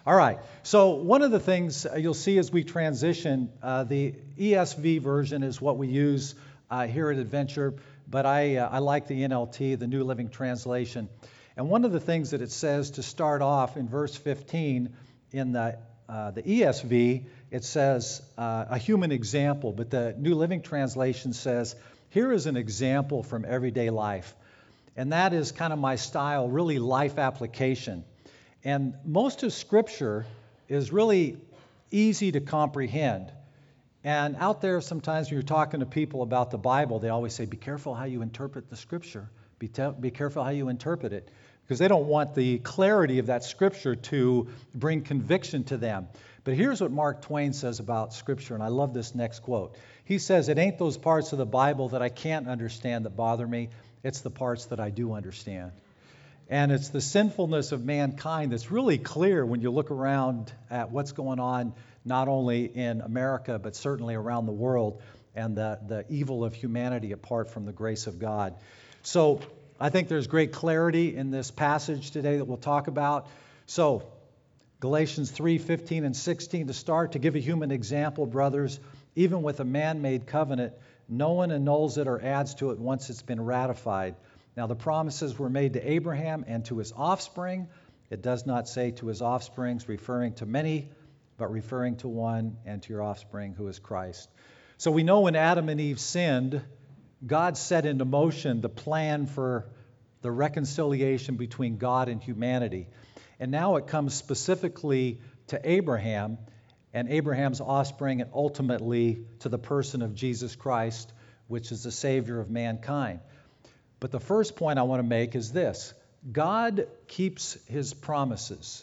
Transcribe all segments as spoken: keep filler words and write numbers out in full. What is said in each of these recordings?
All right. So one of the things uh, you'll see as we transition, uh, the E S V version is what we use uh, here at Adventure, but I, uh, I like the N L T, the New Living Translation. And one of the things that it says to start off in verse fifteen in the, uh, the E S V, it says uh, a human example, but the New Living Translation says, here is an example from everyday life. And that is kind of my style, really life application. And most of Scripture is really easy to comprehend. And out there, sometimes when you're talking to people about the Bible, they always say, be careful how you interpret the Scripture. Be, te- be careful how you interpret it. Because they don't want the clarity of that Scripture to bring conviction to them. But here's what Mark Twain says about Scripture, and I love this next quote. He says, it ain't those parts of the Bible that I can't understand that bother me. It's the parts that I do understand. And it's the sinfulness of mankind that's really clear when you look around at what's going on, not only in America, but certainly around the world, and the, the evil of humanity apart from the grace of God. So I think there's great clarity in this passage today that we'll talk about. So Galatians three, fifteen and sixteen to start, to give a human example, brothers, even with a man-made covenant, no one annuls it or adds to it once it's been ratified. Now, the promises were made to Abraham and to his offspring. It does not say to his offsprings, referring to many, but referring to one, and to your offspring, who is Christ. So we know when Adam and Eve sinned, God set into motion the plan for the reconciliation between God and humanity. And now it comes specifically to Abraham and Abraham's offspring, and ultimately to the person of Jesus Christ, which is the Savior of mankind. But the first point I want to make is this: God keeps his promises.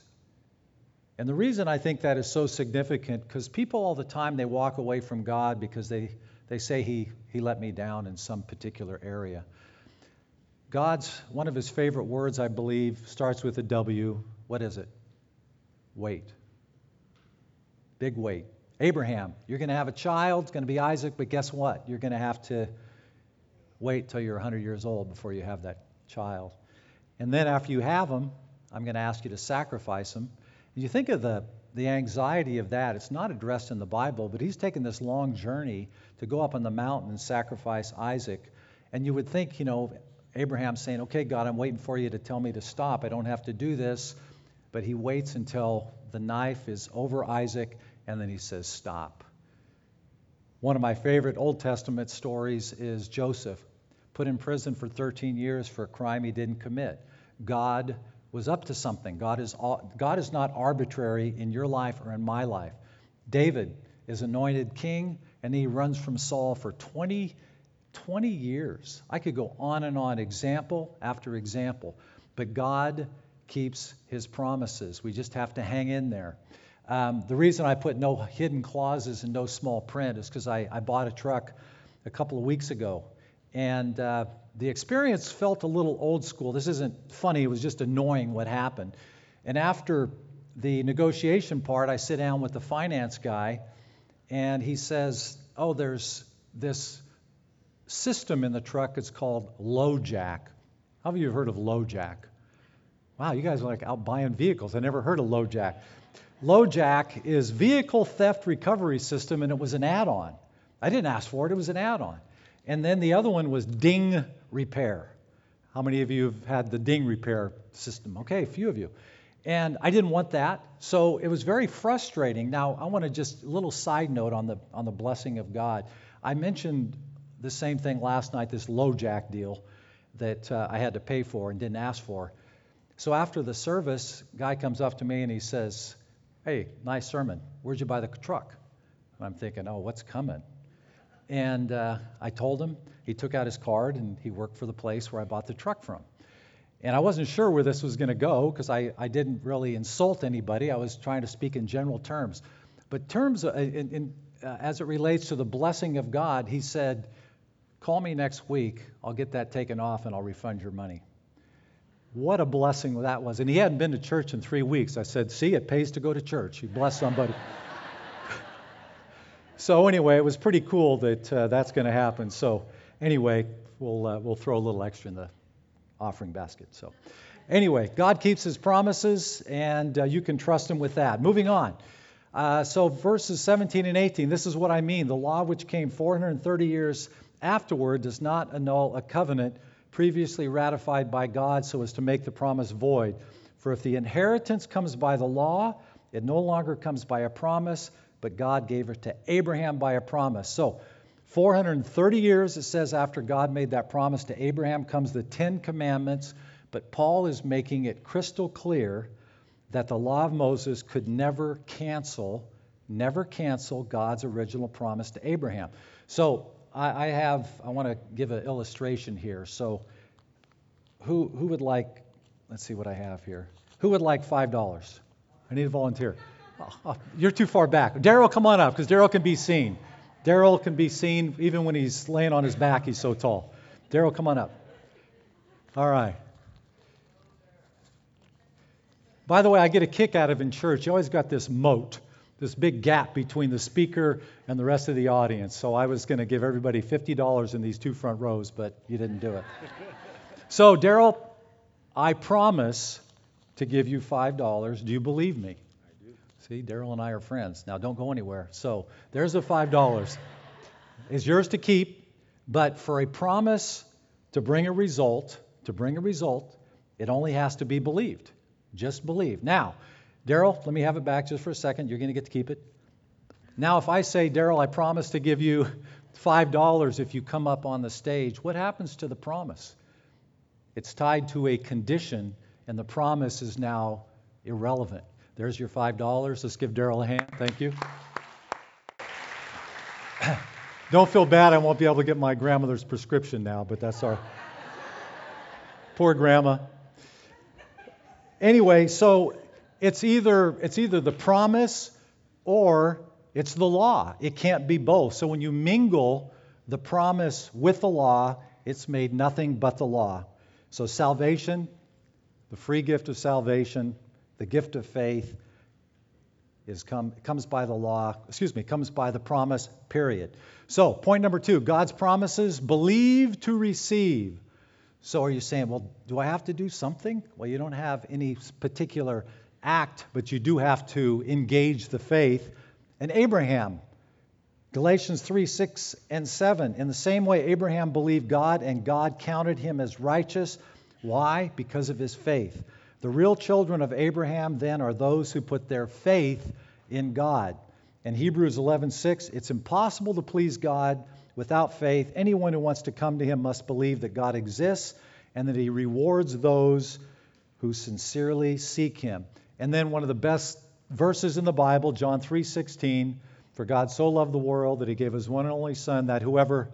And the reason I think that is so significant, because people all the time, they walk away from God because they, they say he, he let me down in some particular area. God's, one of his favorite words, I believe, starts with a W. What is it? Wait. Big wait. Abraham, you're going to have a child, it's going to be Isaac, but guess what? You're going to have to wait till you're one hundred years old before you have that child. And then after you have him, I'm going to ask you to sacrifice him. And you think of the, the anxiety of that. It's not addressed in the Bible, but he's taken this long journey to go up on the mountain and sacrifice Isaac. And you would think, you know, Abraham's saying, okay, God, I'm waiting for you to tell me to stop. I don't have to do this. But he waits until the knife is over Isaac, and then he says, stop. One of my favorite Old Testament stories is Joseph, put in prison for thirteen years for a crime he didn't commit. God was up to something. God is, God is not arbitrary in your life or in my life. David is anointed king, and he runs from Saul for twenty, twenty years. I could go on and on, example after example. But God keeps his promises. We just have to hang in there. Um, the reason I put no hidden clauses and no small print is because I, I bought a truck a couple of weeks ago. And uh, the experience felt a little old school. This isn't funny. It was just annoying what happened. And after the negotiation part, I sit down with the finance guy, and he says, oh, there's this system in the truck. It's called LoJack. How many of you have heard of LoJack? Wow, you guys are like out buying vehicles. I never heard of LoJack. LoJack is Vehicle Theft Recovery System, and it was an add-on. I didn't ask for it. It was an add-on. And then the other one was Ding Repair. How many of you have had the Ding Repair system? Okay, a few of you. And I didn't want that, so it was very frustrating. Now, I want to just, a little side note on the on the blessing of God. I mentioned the same thing last night, this LoJack deal that uh, I had to pay for and didn't ask for. So after the service, guy comes up to me and he says, hey, nice sermon. Where'd you buy the truck? And I'm thinking, oh, what's coming? And uh, I told him. He took out his card, and he worked for the place where I bought the truck from. And I wasn't sure where this was going to go because I, I didn't really insult anybody. I was trying to speak in general terms. But terms uh, in, in, uh, as it relates to the blessing of God, he said, call me next week. I'll get that taken off, and I'll refund your money. What a blessing that was. And he hadn't been to church in three weeks. I said, see, it pays to go to church. You bless somebody. So anyway, it was pretty cool that uh, that's going to happen. So anyway, we'll uh, we'll throw a little extra in the offering basket. So Anyway, God keeps his promises, and uh, you can trust him with that. Moving on. Uh, so verses seventeen and eighteen, this is what I mean. The law which came four hundred thirty years afterward does not annul a covenant previously ratified by God so as to make the promise void. For if the inheritance comes by the law, it no longer comes by a promise, but God gave it to Abraham by a promise. So four hundred thirty years, it says, after God made that promise to Abraham comes the Ten Commandments. But Paul is making it crystal clear that the law of Moses could never cancel, never cancel God's original promise to Abraham. So I, I have, I want to give an illustration here. So who who would like, let's see what I have here. Who would like five dollars? I need a volunteer. Oh, oh, you're too far back. Daryl, come on up, because Daryl can be seen. Daryl can be seen even when he's laying on his back, he's so tall. Daryl, come on up. All right. By the way, I get a kick out of in church. You always got this moat, this big gap between the speaker and the rest of the audience. So I was going to give everybody fifty dollars in these two front rows, but you didn't do it. So, Daryl, I promise to give you five dollars. Do you believe me? I do. See, Daryl and I are friends. Now, don't go anywhere. So there's the five dollars. It's yours to keep, but for a promise to bring a result, to bring a result, it only has to be believed. Just believe. Now, Daryl, let me have it back just for a second. You're going to get to keep it. Now, if I say, Daryl, I promise to give you five dollars if you come up on the stage, what happens to the promise? It's tied to a condition, and the promise is now irrelevant. There's your five dollars. Let's give Daryl a hand. Thank you. Don't feel bad. I won't be able to get my grandmother's prescription now, but that's our poor grandma. Anyway, so it's either it's either the promise or it's the law. It can't be both. So when you mingle the promise with the law, it's made nothing but the law. So salvation, the free gift of salvation, the gift of faith is come comes by the law, excuse me, comes by the promise, period. So point number two, God's promises, believe to receive. So are you saying, well, do I have to do something? Well, you don't have any particular act, but you do have to engage the faith. And Abraham, Galatians three, six, and seven, in the same way Abraham believed God and God counted him as righteous. Why? Because of his faith. The real children of Abraham then are those who put their faith in God. In Hebrews eleven, six, it's impossible to please God without faith. Anyone who wants to come to him must believe that God exists and that he rewards those who sincerely seek him. And then one of the best verses in the Bible, John three sixteen, for God so loved the world that he gave his one and only Son, that whoever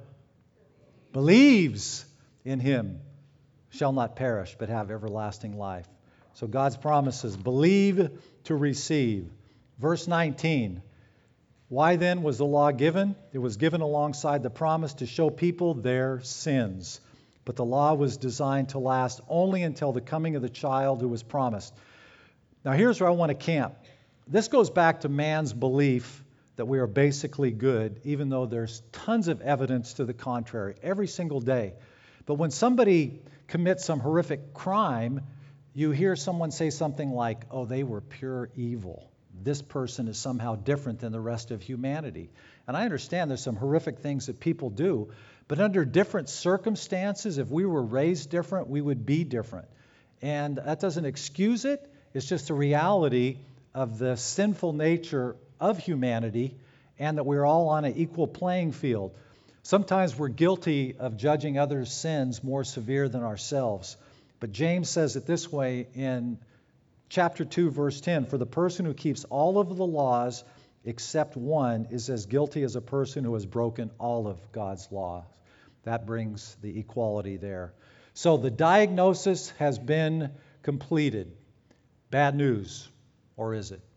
believes in him shall not perish but have everlasting life. So God's promises, believe to receive. Verse nineteen, why then was the law given? It was given alongside the promise to show people their sins. But the law was designed to last only until the coming of the child who was promised. Now here's where I want to camp. This goes back to man's belief that we are basically good, even though there's tons of evidence to the contrary every single day. But when somebody commits some horrific crime, you hear someone say something like, oh, they were pure evil. This person is somehow different than the rest of humanity. And I understand there's some horrific things that people do, but under different circumstances, if we were raised different, we would be different. And that doesn't excuse it. It's just a reality of the sinful nature of humanity and that we're all on an equal playing field. Sometimes we're guilty of judging others' sins more severe than ourselves. But James says it this way in chapter two, verse ten, for the person who keeps all of the laws except one is as guilty as a person who has broken all of God's laws. That brings the equality there. So the diagnosis has been completed. Bad news, or is it?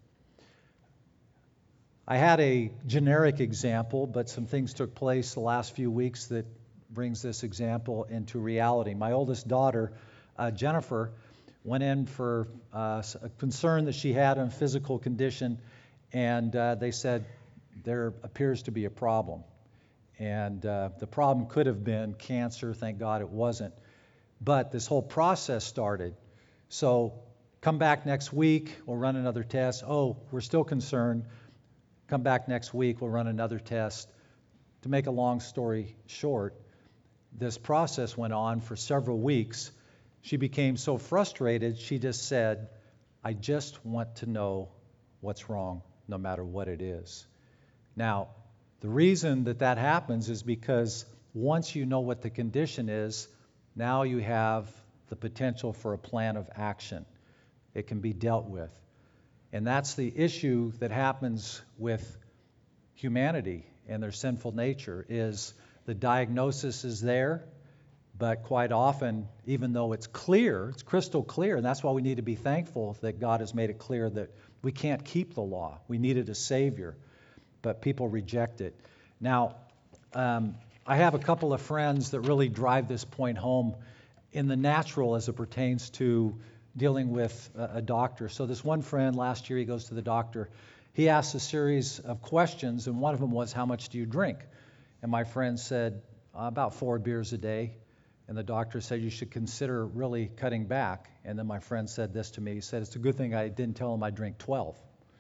I had a generic example, but some things took place the last few weeks that brings this example into reality. My oldest daughter, uh, Jennifer, went in for uh, a concern that she had on physical condition, and uh, they said there appears to be a problem. And uh, the problem could have been cancer. Thank God it wasn't. But this whole process started. So come back next week, we'll run another test. Oh, we're still concerned. Come back next week, we'll run another test. To make a long story short, this process went on for several weeks. She became so frustrated, she just said, I just want to know what's wrong, no matter what it is. Now, the reason that that happens is because once you know what the condition is, now you have the potential for a plan of action. It can be dealt with. And that's the issue that happens with humanity and their sinful nature, is the diagnosis is there, but quite often, even though it's clear, it's crystal clear, and that's why we need to be thankful that God has made it clear that we can't keep the law. We needed a Savior, but people reject it. Now, um, I have a couple of friends that really drive this point home in the natural as it pertains to dealing with a, a doctor. So this one friend, last year he goes to the doctor. He asked a series of questions, and one of them was, how much do you drink? And my friend said, about four beers a day. And the doctor said, you should consider really cutting back. And then my friend said this to me. He said, it's a good thing I didn't tell him I drink twelve.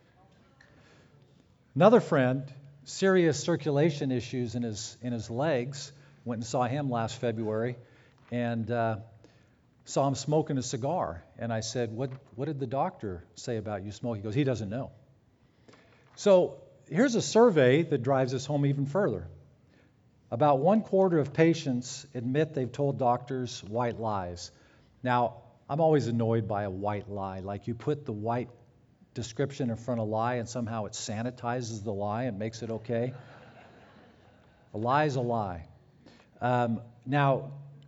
Another friend, serious circulation issues in his in his legs, went and saw him last February and uh, saw him smoking a cigar. And I said, what, what did the doctor say about you smoking? He goes, he doesn't know. So here's a survey that drives this home even further. About one quarter of patients admit they've told doctors white lies. Now, I'm always annoyed by a white lie. Like you put the white description in front of lie and somehow it sanitizes the lie and makes it okay. A lie is a lie. Um, now,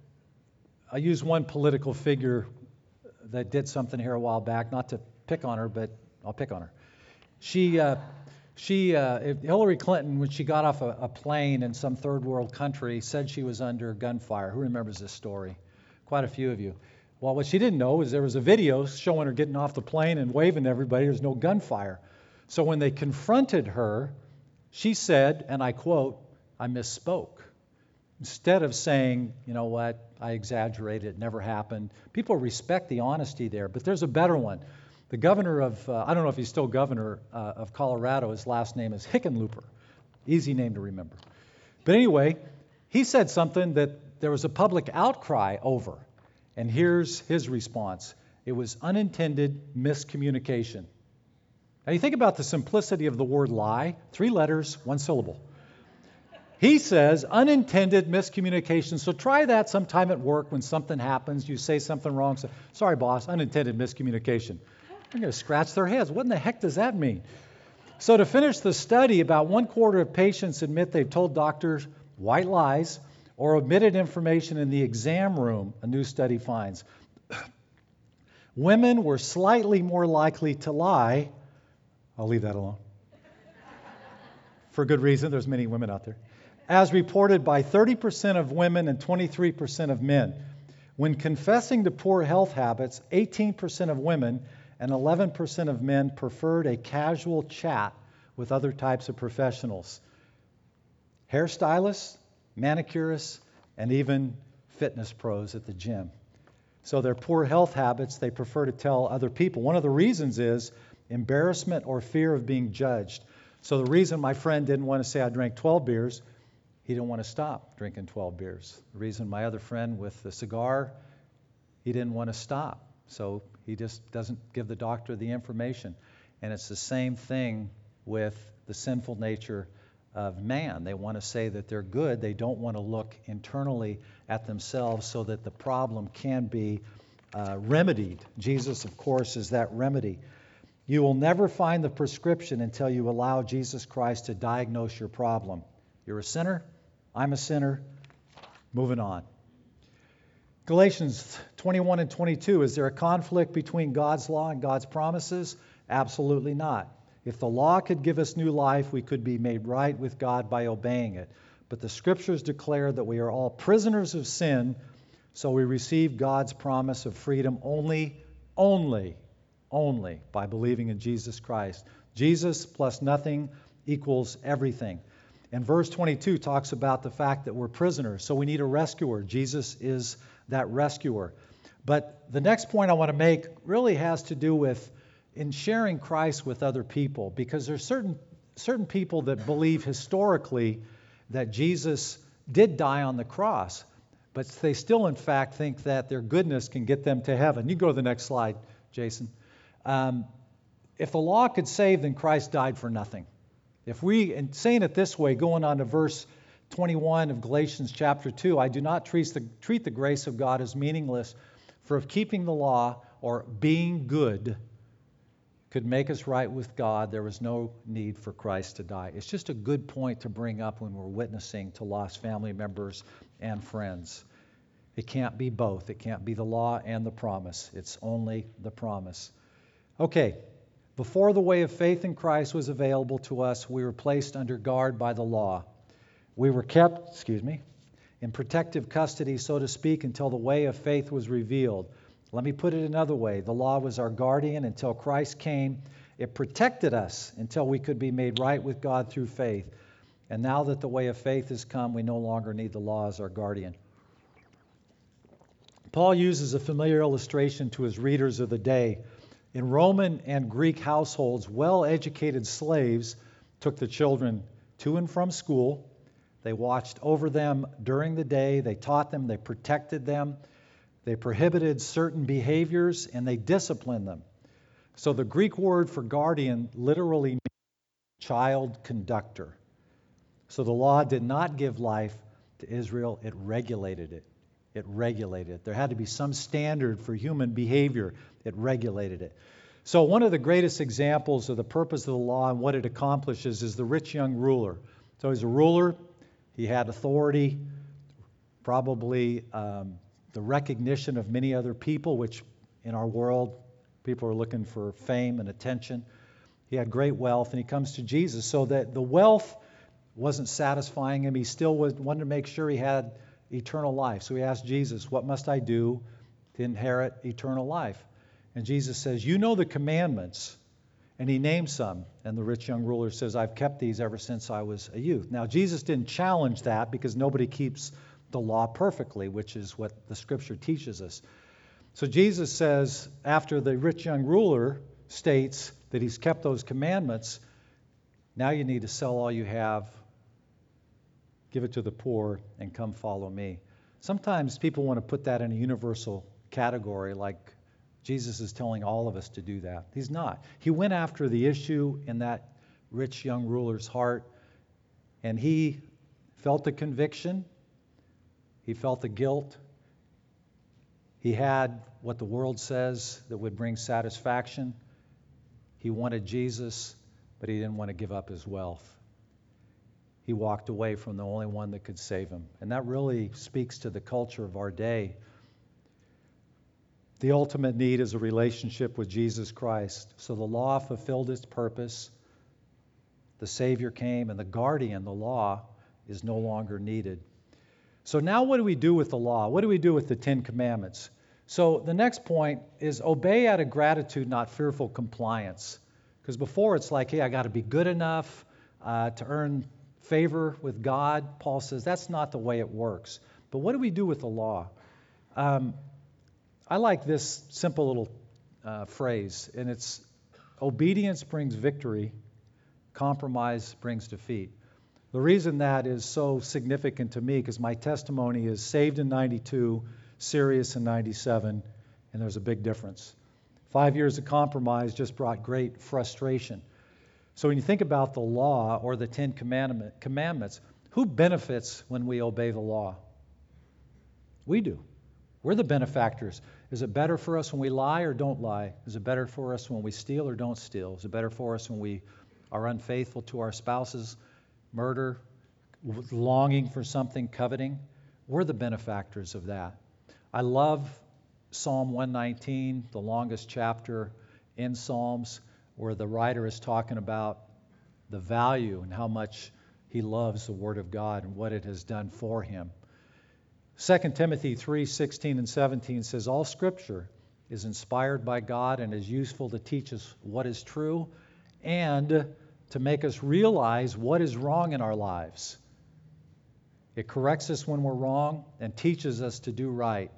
I use one political figure that did something here a while back, not to pick on her, but I'll pick on her. She... Uh, She, uh, Hillary Clinton, when she got off a, a plane in some third world country, said she was under gunfire. Who remembers this story? Quite a few of you. Well, what she didn't know is there was a video showing her getting off the plane and waving to everybody. There's no gunfire. So when they confronted her, she said, and I quote, I misspoke. Instead of saying, you know what, I exaggerated, it never happened. People respect the honesty there, but there's a better one. The governor of, uh, I don't know if he's still governor uh, of Colorado, his last name is Hickenlooper. Easy name to remember. But anyway, he said something that there was a public outcry over. And here's his response. It was unintended miscommunication. Now you think about the simplicity of the word lie. Three letters, one syllable. He says unintended miscommunication. So try that sometime at work when something happens. You say something wrong. Say, sorry, boss, unintended miscommunication. They're going to scratch their heads. What in the heck does that mean? So to finish the study, about one quarter of patients admit they've told doctors white lies or omitted information in the exam room, a new study finds. Women were slightly more likely to lie. I'll leave that alone. For good reason. There's many women out there. As reported by thirty percent of women and twenty-three percent of men. When confessing to poor health habits, eighteen percent of women and eleven percent of men preferred a casual chat with other types of professionals. Hairstylists, manicurists, and even fitness pros at the gym. So their poor health habits, they prefer to tell other people. One of the reasons is embarrassment or fear of being judged. So the reason my friend didn't want to say I drank twelve beers, he didn't want to stop drinking twelve beers. The reason my other friend with the cigar, he didn't want to stop. So he just doesn't give the doctor the information. And it's the same thing with the sinful nature of man. They want to say that they're good. They don't want to look internally at themselves so that the problem can be uh, remedied. Jesus, of course, is that remedy. You will never find the prescription until you allow Jesus Christ to diagnose your problem. You're a sinner. I'm a sinner. Moving on. Galatians twenty-one and twenty-two, is there a conflict between God's law and God's promises? Absolutely not. If the law could give us new life, we could be made right with God by obeying it. But the Scriptures declare that we are all prisoners of sin, so we receive God's promise of freedom only, only, only by believing in Jesus Christ. Jesus plus nothing equals everything. And verse twenty-two talks about the fact that we're prisoners, so we need a rescuer. Jesus is that rescuer. But the next point I want to make really has to do with in sharing Christ with other people, because there's certain certain people that believe historically that Jesus did die on the cross, but they still in fact think that their goodness can get them to heaven. You go to the next slide, Jason. Um, if the law could save, then Christ died for nothing. If we, and saying it this way, going on to verse twenty-one of Galatians chapter two, I do not treat the, treat the grace of God as meaningless, for if keeping the law or being good could make us right with God, there was no need for Christ to die. It's just a good point to bring up when we're witnessing to lost family members and friends. It can't be both. It can't be the law and the promise. It's only the promise. Okay, before the way of faith in Christ was available to us, we were placed under guard by the law. We were kept, excuse me, in protective custody, so to speak, until the way of faith was revealed. Let me put it another way. The law was our guardian until Christ came. It protected us until we could be made right with God through faith. And now that the way of faith has come, we no longer need the law as our guardian. Paul uses a familiar illustration to his readers of the day. In Roman and Greek households, well-educated slaves took the children to and from school. They watched over them during the day. They taught them. They protected them. They prohibited certain behaviors, and they disciplined them. So the Greek word for guardian literally means child conductor. So the law did not give life to Israel. It regulated it. It regulated it. There had to be some standard for human behavior. It regulated it. So one of the greatest examples of the purpose of the law and what it accomplishes is the rich young ruler. So he's a ruler. He had authority, probably um, the recognition of many other people, which in our world, people are looking for fame and attention. He had great wealth, and he comes to Jesus. So that the wealth wasn't satisfying him. He still was, wanted to make sure he had eternal life. So he asked Jesus, what must I do to inherit eternal life? And Jesus says, you know the commandments. And he names some. And the rich young ruler says, I've kept these ever since I was a youth. Now, Jesus didn't challenge that because nobody keeps the law perfectly, which is what the scripture teaches us. So Jesus says, after the rich young ruler states that he's kept those commandments, now you need to sell all you have, give it to the poor, and come follow me. Sometimes people want to put that in a universal category, like Jesus is telling all of us to do that. He's not. He went after the issue in that rich young ruler's heart, and he felt the conviction. He felt the guilt. He had what the world says that would bring satisfaction. He wanted Jesus, but he didn't want to give up his wealth. He walked away from the only one that could save him. And that really speaks to the culture of our day. The ultimate need is a relationship with Jesus Christ. So the law fulfilled its purpose. The Savior came, and the guardian, the law, is no longer needed. So now what do we do with the law? What do we do with the Ten Commandments? So the next point is obey out of gratitude, not fearful compliance. Because before it's like, hey, I got to be good enough uh, to earn favor with God. Paul says that's not the way it works. But what do we do with the law? Um, I like this simple little uh, phrase, and it's obedience brings victory, compromise brings defeat. The reason that is so significant to me, because my testimony is saved in ninety-two, serious in ninety-seven, and there's a big difference. Five years of compromise just brought great frustration. So when you think about the law or the Ten Commandment, Commandments, who benefits when we obey the law? We do. We're the benefactors. Is it better for us when we lie or don't lie? Is it better for us when we steal or don't steal? Is it better for us when we are unfaithful to our spouses, murder, longing for something, coveting? We're the benefactors of that. I love Psalm one nineteen, the longest chapter in Psalms, where the writer is talking about the value and how much he loves the Word of God and what it has done for him. Second Timothy three sixteen and seventeen says, all Scripture is inspired by God and is useful to teach us what is true and to make us realize what is wrong in our lives. It corrects us when we're wrong and teaches us to do right.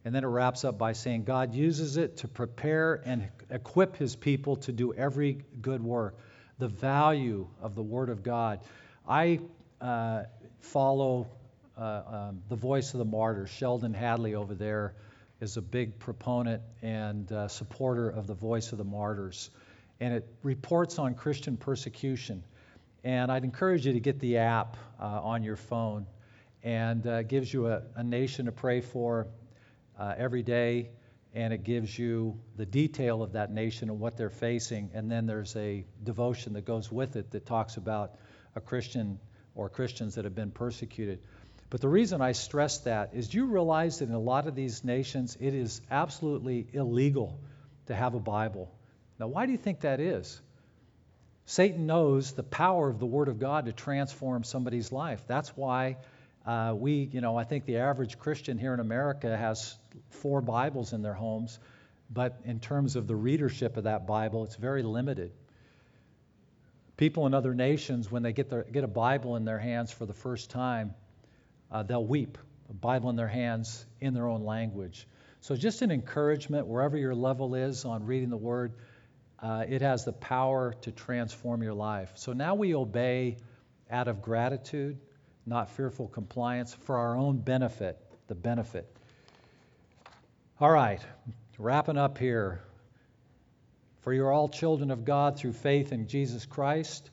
And then it wraps up by saying God uses it to prepare and equip his people to do every good work. The value of the Word of God. I uh, follow uh, um, the Voice of the Martyrs. Sheldon Hadley over there is a big proponent and uh, supporter of the Voice of the Martyrs. And it reports on Christian persecution. And I'd encourage you to get the app uh, on your phone. And uh, gives you a, a nation to pray for uh, every day. And it gives you the detail of that nation and what they're facing. And then there's a devotion that goes with it that talks about a Christian or Christians that have been persecuted. But the reason I stress that is, do you realize that in a lot of these nations, it is absolutely illegal to have a Bible? Now, why do you think that is? Satan knows the power of the Word of God to transform somebody's life. That's why uh, we, you know, I think the average Christian here in America has four Bibles in their homes, but in terms of the readership of that Bible, it's very limited. People in other nations, when they get their, get a Bible in their hands for the first time, uh, they'll weep. A Bible in their hands in their own language. So just an encouragement, wherever your level is on reading the Word, uh, it has the power to transform your life. So now we obey out of gratitude, not fearful compliance, for our own benefit, the benefit. All right, wrapping up here. For you are all children of God through faith in Jesus Christ,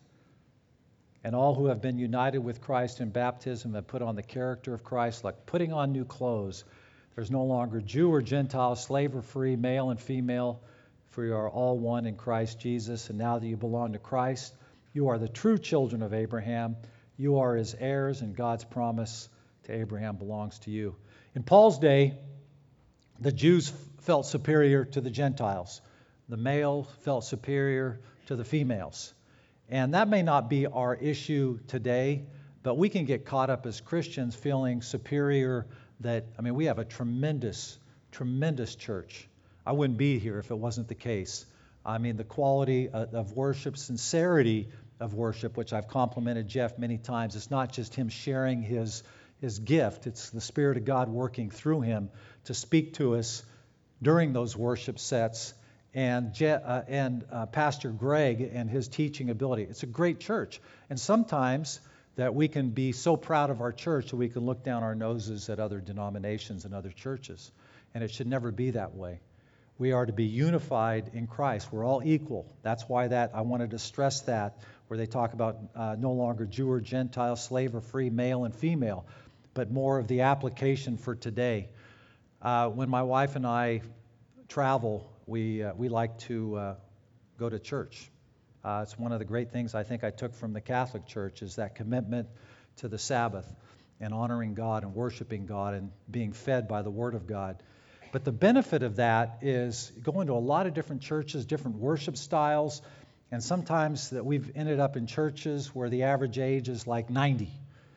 and all who have been united with Christ in baptism have put on the character of Christ, like putting on new clothes. There's no longer Jew or Gentile, slave or free, male and female, for you are all one in Christ Jesus. And now that you belong to Christ, you are the true children of Abraham. You are his heirs, and God's promise to Abraham belongs to you. In Paul's day, the Jews felt superior to the Gentiles. The male felt superior to the females. And that may not be our issue today, but we can get caught up as Christians feeling superior that, I mean, we have a tremendous, tremendous church. I wouldn't be here if it wasn't the case. I mean, the quality of, of worship, sincerity of worship, which I've complimented Jeff many times. It's not just him sharing his, his gift. It's the Spirit of God working through him to speak to us during those worship sets. And, Je- uh, and uh, Pastor Greg and his teaching ability. It's a great church. And sometimes that we can be so proud of our church that we can look down our noses at other denominations and other churches. And it should never be that way. We are to be unified in Christ. We're all equal. That's why that I wanted to stress that, where they talk about uh, no longer Jew or Gentile, slave or free, male and female, but more of the application for today. Uh, when my wife and I travel, we uh, we like to uh, go to church. Uh, it's one of the great things I think I took from the Catholic Church is that commitment to the Sabbath and honoring God and worshiping God and being fed by the Word of God. But the benefit of that is going to a lot of different churches, different worship styles, and sometimes that we've ended up in churches where the average age is like ninety.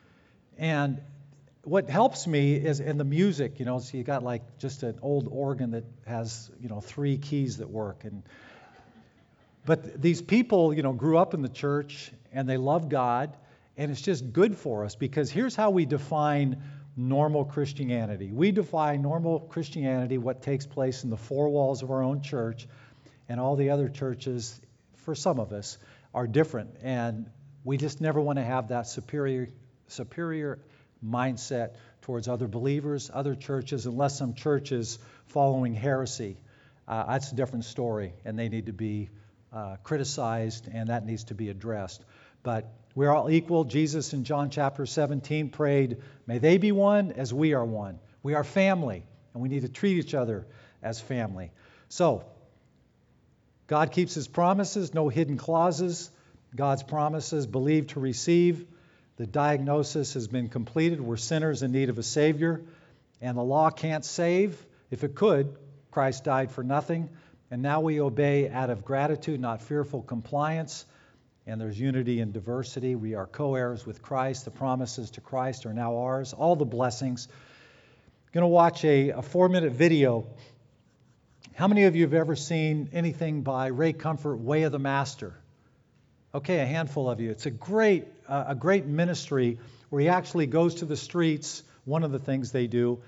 And what helps me is in the music, you know, so you got like just an old organ that has, you know, three keys that work. And but these people, you know, grew up in the church and they love God, and it's just good for us because here's how we define normal Christianity. We define normal Christianity, what takes place in the four walls of our own church, and all the other churches, for some of us, are different. And we just never want to have that superior superior mindset towards other believers, other churches, unless some church is following heresy. Uh, that's a different story, and they need to be uh, criticized, and that needs to be addressed. But we're all equal. Jesus in John chapter seventeen prayed, may they be one as we are one. We are family, and we need to treat each other as family. So, God keeps his promises, no hidden clauses. God's promises, believe to receive. The diagnosis has been completed. We're sinners in need of a Savior, and the law can't save. If it could, Christ died for nothing. And now we obey out of gratitude, not fearful compliance. And there's unity and diversity. We are co-heirs with Christ. The promises to Christ are now ours. All the blessings. I'm going to watch a, a four-minute video. How many of you have ever seen anything by Ray Comfort, Way of the Master? Okay, a handful of you. It's a great, uh, a great ministry where he actually goes to the streets, one of the things they do,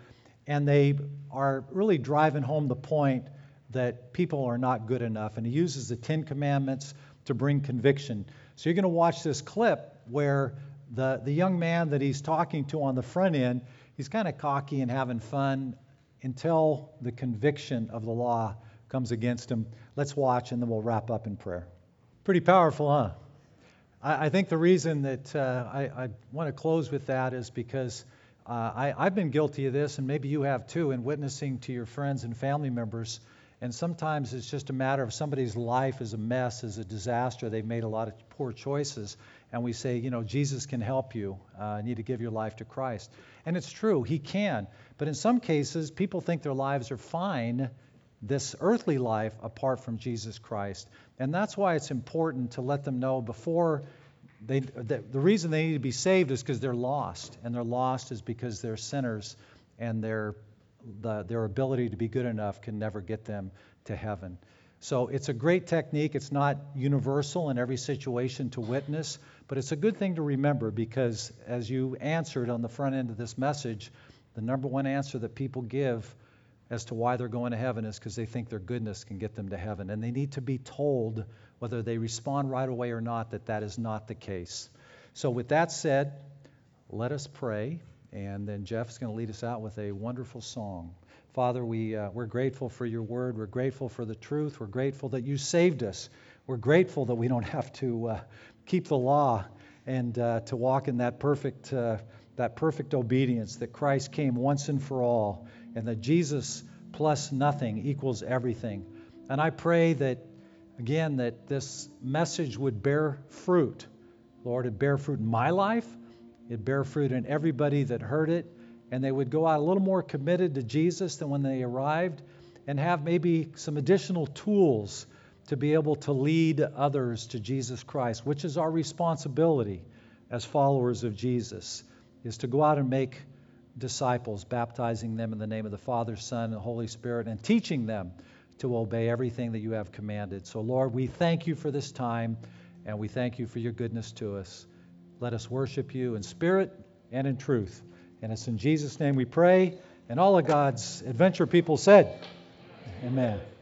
and they are really driving home the point that people are not good enough. And he uses the Ten Commandments to bring conviction. So you're going to watch this clip where the, the young man that he's talking to on the front end, he's kind of cocky and having fun until the conviction of the law comes against him. Let's watch, and then we'll wrap up in prayer. Pretty powerful, huh? I, I think the reason that uh, I, I want to close with that is because uh, I, I've been guilty of this, and maybe you have too, in witnessing to your friends and family members. And sometimes it's just a matter of somebody's life is a mess, is a disaster. They've made a lot of poor choices. And we say, you know, Jesus can help you. Uh, you need to give your life to Christ. And it's true, he can. But in some cases, people think their lives are fine, this earthly life, apart from Jesus Christ. And that's why it's important to let them know before they, the, the reason they need to be saved is because they're lost. And they're lost is because they're sinners, and they're The, their ability to be good enough can never get them to heaven. So it's a great technique. It's not universal in every situation to witness, but it's a good thing to remember, because as you answered on the front end of this message, the number one answer that people give as to why they're going to heaven is because they think their goodness can get them to heaven. And they need to be told, whether they respond right away or not, that that is not the case. So with that said, let us pray. And then Jeff's going to lead us out with a wonderful song. Father, we, uh, we're grateful for your word. We're grateful for the truth. We're grateful that you saved us. We're grateful that we don't have to uh, keep the law and uh, to walk in that perfect, uh, that perfect obedience, that Christ came once and for all, and that Jesus plus nothing equals everything. And I pray that, again, that this message would bear fruit. Lord, it bear fruit in my life. It bear fruit in everybody that heard it, and they would go out a little more committed to Jesus than when they arrived, and have maybe some additional tools to be able to lead others to Jesus Christ, which is our responsibility as followers of Jesus, is to go out and make disciples, baptizing them in the name of the Father, Son, and Holy Spirit, and teaching them to obey everything that you have commanded. So, Lord, we thank you for this time, and we thank you for your goodness to us. Let us worship you in spirit and in truth. And it's in Jesus' name we pray. And all of God's adventure people said, amen.